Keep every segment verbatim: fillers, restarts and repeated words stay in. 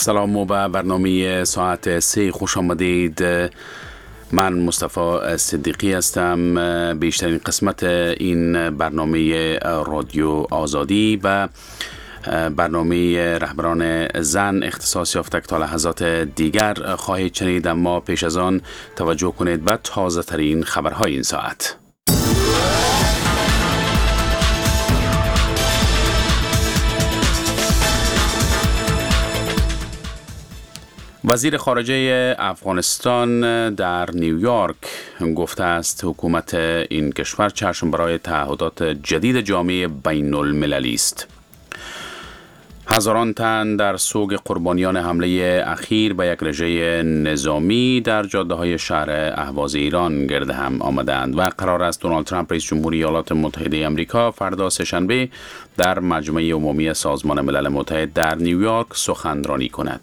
سلام و به برنامه ساعت سه خوش آمدید. من مصطفی صدیقی هستم. بیشترین قسمت این برنامه رادیو آزادی و برنامه رهبران زن اختصاص یافته تا لحظات دیگر خواهید شنید، اما پیش از آن توجه کنید به تازه ترین خبرهای این ساعت. وزیر خارجه افغانستان در نیویورک گفته است حکومت این کشور چشم برای تعهدات جدید جامعه بین المللی است. هزاران تن در سوگ قربانیان حمله اخیر به یک رژه نظامی در جاده‌های شهر اهواز ایران گرد هم آمدند و قرار است دونالد ترامپ رئیس جمهوری ایالات متحده آمریکا فردا سه‌شنبه در مجمع عمومی سازمان ملل متحد در نیویورک سخنرانی کند.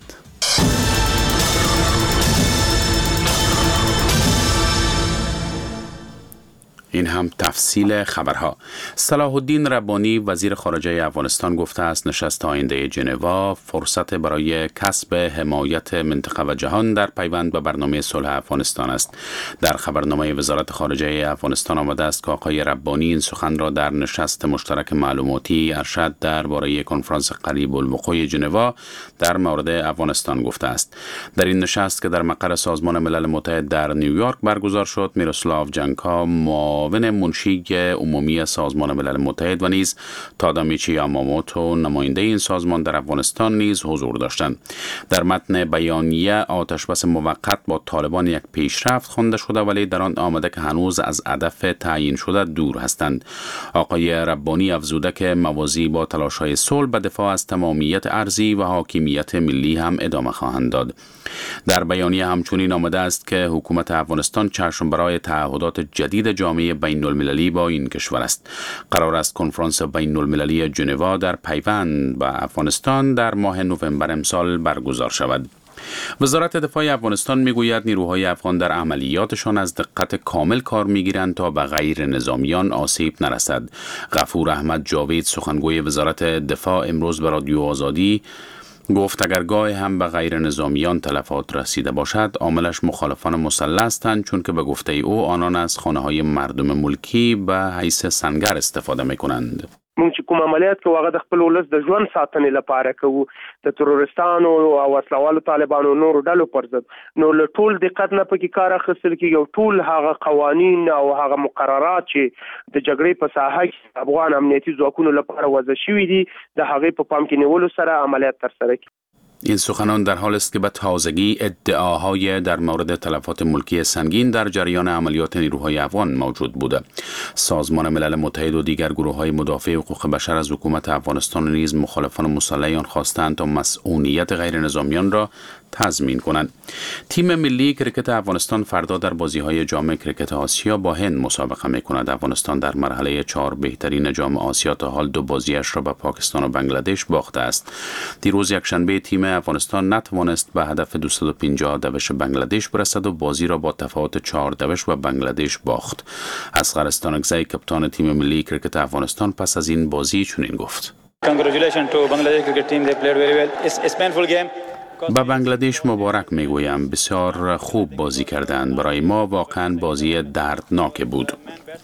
این هم تفصیل خبرها. صلاح الدین ربانی وزیر خارجه افغانستان گفته است نشست آینده ژنوا فرصت برای کسب حمایت منطقه و جهان در پیوند به برنامه صلح افغانستان است. در خبرنامه وزارت خارجه افغانستان آمده است که آقای ربانی این سخن را در نشست مشترک معلوماتی ارشد درباره کنفرانس قریب الوقوع ژنوا در مورد افغانستان گفته است. در این نشست که در مقر سازمان ملل متحد در نیویورک برگزار شد، میروسلاو جنکا معاون منشی عمومی سازمان ملل متحد و نیز تادامیچی یاماموتو نماینده این سازمان در افغانستان نیز حضور داشتند. در متن بیانیه آتشبس موقت با طالبان یک پیشرفت خوانده شده، ولی در آن آمده که هنوز از هدف تعیین شده دور هستند. آقای ربانی افزوده که موازی با تلاش‌های صلح به دفاع از تمامیت ارضی و حاکمیت ملی هم ادامه خواهند داد. در بیانیه همچنین آمده است که حکومت افغانستان چشم برای تعهدات جدید جامعه بین المللی با این کشور است. قرار است کنفرانس بین المللی ژنوا در پیوند به افغانستان در ماه نوامبر امسال برگزار شود. وزارت دفاع افغانستان میگوید نیروهای افغان در عملیاتشان از دقت کامل کار میگیرند تا به غیر نظامیان آسیب نرسد. غفور احمد جاوید سخنگوی وزارت دفاع امروز به رادیو آزادی گفت اگر گاهی هم به غیر نظامیان تلفات رسیده باشد عاملش مخالفان مسلح هستند، چون که به گفته او آنان از خانه‌های مردم ملکی به حیث سنگر استفاده می‌کنند. مونږ چې کوم عملیات کوو هغه د خپل ولس د ژوند ساتنې لپاره کوو، د تروریستانو او وسلوالو طالبانو نورو ډلو پر ضد. نو له ټول دقت نه پکې کار اخیستل کېږي او ټول هغه قوانین او هغه مقررات چې د جګړې په ساحه کې افغان امنیتي ځواکونو لپاره وضع شوي دي د هغې په پام کې نیولو سره عملیات ترسره کړي. این سخنان در حال است که به تازگی ادعاهای در مورد تلفات ملکی سنگین در جریان عملیات نیروهای افغان موجود بوده. سازمان ملل متحد و دیگر گروه‌های مدافع حقوق بشر از حکومت افغانستان نیز مخالفان مسلح آن خواستند تا مسئولیت غیر نظامیان را تضمین کنند. تیم ملی کرکت افغانستان فردا در بازی‌های جام کرکت آسیا با هند مسابقه می‌کند. افغانستان در مرحله چهار بهترین جام آسیا تا حال دو بازیش را به پاکستان و بنگلادش باخته است. دیروز یکشنبه تیم افغانستان نتوانست به هدف دویست و پنجاه دوش بنگلادش برسد و بازی را با تفاوت چهار دوش و بنگلادش باخت. اصغر استانکزی کاپیتان تیم ملی کرکت افغانستان پس از این بازی چنین گفت: Congratulations to Bangladesh cricket team, they played very well. It's a painful game. به بنگلادش مبارک میگویم، بسیار خوب بازی کردند. برای ما واقعا بازی دردناک بود.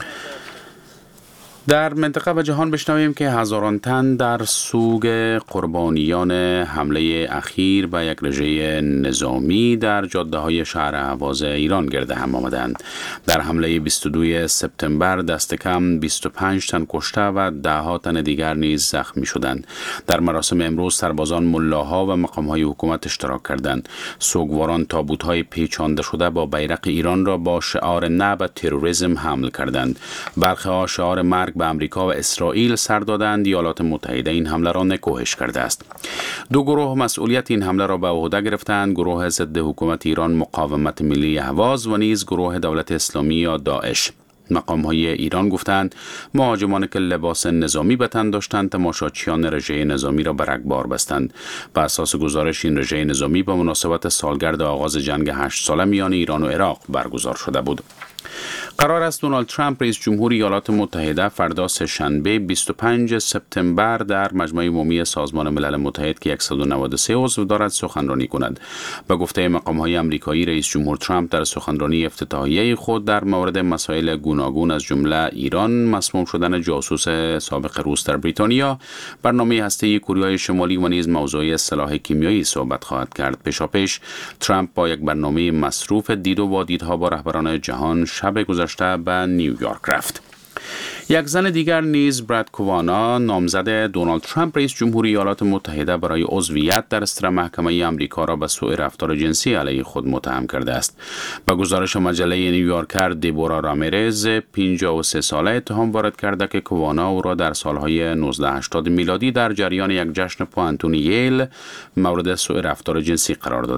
در منطقه و جهان بشنویم که هزاران تن در سوگ قربانیان حمله اخیر به یک رژه نظامی در جاده‌های شهر اهواز ایران گرد هم آمدند. در حمله بیست و دوم سپتامبر دست کم بیست و پنج تن کشته و ده ها تن دیگر نیز زخمی شدند. در مراسم امروز سربازان، ملاها و مقام‌های حکومت اشتراک کردند. سوگواران تابوت‌های پیچانده شده با بیرق ایران را با شعار نه به تروریسم حمل کردند. برخی‌ها شعار مرگ به امریکا و اسرائیل سر دادند. ایالات متحده این حمله را نکوهش کرده است. دو گروه مسئولیت این حمله را به عهده گرفتند: گروه ضد حکومت ایران مقاومت ملی اهواز و نیز گروه دولت اسلامی یا داعش. مقام‌های ایران گفتند مهاجمان که لباس نظامی به تن داشتند تماشاچیان رژه نظامی را به رگبار بستند. بر اساس گزارش این رژه نظامی به مناسبت سالگرد آغاز جنگ هشت ساله میان ایران و عراق برگزار شده بود. قرار است دونالد ترامپ رئیس جمهور ایالات متحده فردا سه‌شنبه بیست و پنجم سپتامبر در مجمع عمومی سازمان ملل متحد که صد و نود و سه عضو دارد سخنرانی کند. به گفته مقام‌های آمریکایی، رئیس جمهور ترامپ در سخنرانی افتتاحیه خود در مورد مسائل گوناگون از جمله ایران، مسموم شدن جاسوس سابق روس در بریتانیا، برنامه هسته‌ای کره شمالی و نیز موضوع سلاح کیمیایی صحبت خواهد کرد. پیشاپیش ترامپ با یک برنامه مصروف دید و وادیدها با رهبران جهان شب گذشته به نیویورک رفت. یک زن دیگر نیز، براد کوانا، نامزد دونالد ترامپ رئیس جمهور ایالات متحده برای عضویت در ستر محکمه آمریکا را به سوء رفتار جنسی علیه خود متهم کرده است. به گزارش مجله نیویورکر، دیبورا رامیرز، پنجاه و سه ساله، اتهام وارد کرده که کوانا او را در سالهای نوزده هشتاد میلادی در جریان یک جشن پوانتون ییل مورد سوء رفتار جنسی قرار داده